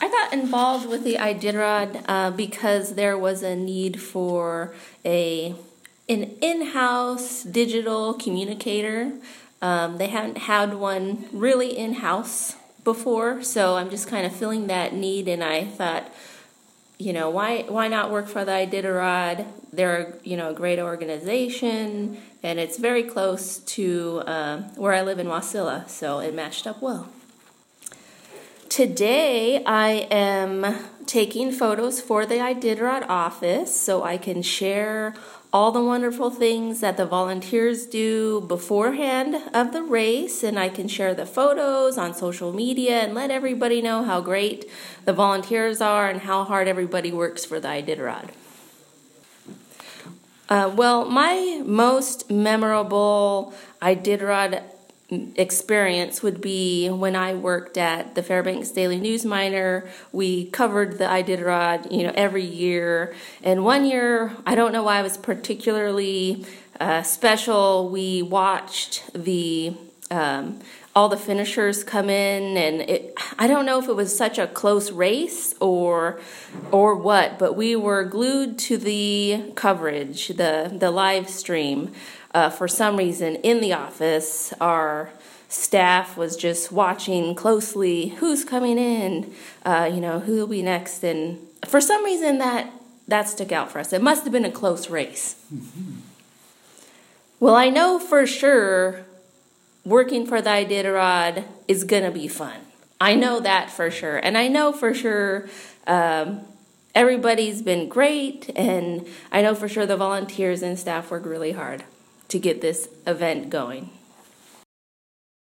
I got involved with the Iditarod because there was a need for an in-house digital communicator. They haven't had one really in-house before, so I'm just kind of filling that need, and I thought, why not work for the Iditarod? They're, a great organization, and it's very close to where I live in Wasilla, so it matched up well. Today, I am taking photos for the Iditarod office so I can share all the wonderful things that the volunteers do beforehand of the race, and I can share the photos on social media and let everybody know how great the volunteers are and how hard everybody works for the Iditarod. My most memorable Iditarod experience would be when I worked at the Fairbanks Daily News Miner. We covered the Iditarod, every year. And one year, I don't know why it was particularly special. We watched all the finishers come in, and I don't know if it was such a close race or what, but we were glued to the coverage, the live stream. For some reason, in the office, our staff was just watching closely who's coming in, who will be next. And for some reason, that stuck out for us. It must have been a close race. Mm-hmm. Well, I know for sure working for the Iditarod is going to be fun. I know that for sure. And I know for sure everybody's been great. And I know for sure the volunteers and staff work really hard to get this event going.